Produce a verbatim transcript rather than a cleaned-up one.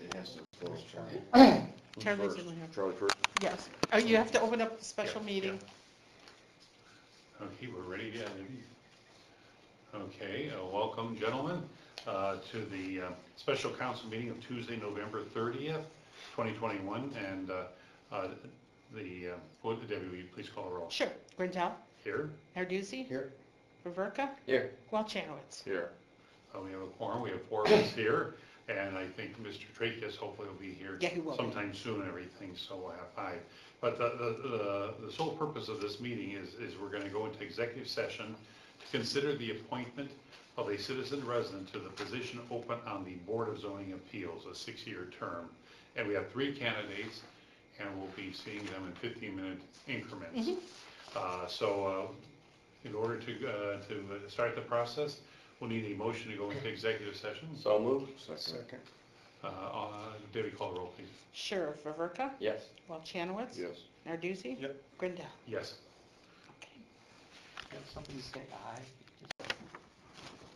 has to go to Charlie. Who's Charlie's first? in here. Charlie first? Yes. Oh, you have to open up the special Yeah, meeting. yeah. Okay, we're ready, yeah. ready. Okay, uh, welcome, gentlemen, uh, to the uh, special council meeting of Tuesday, November thirtieth, twenty twenty-one, and uh, uh, the, uh, what- Debbie, will you please call a roll? Sure. Grintel, Here, Narducci, Here. Ververka, Here. Walchanowitz. Here. uh, we have a quorum, we have four of us here, and I think Mister Trachis hopefully will be here Yeah, he will be. sometime soon and everything, so we'll have five. But the, the, the, the sole purpose of this meeting is, is we're gonna go into executive session to consider the appointment of a citizen resident to the position open on the Board of Zoning Appeals, a six-year term. And we have three candidates, and we'll be seeing them in fifteen-minute increments. Mhm. Uh, so, uh, in order to, uh, to start the process, we'll need a motion to go into executive session. So moved. Second. Uh, uh, Debbie, call the roll, please. Sure. Ververka, Yes. Walchanowitz. Yes. Narducci. Yep. Grindel. Yes. Okay. Have somebody say aye.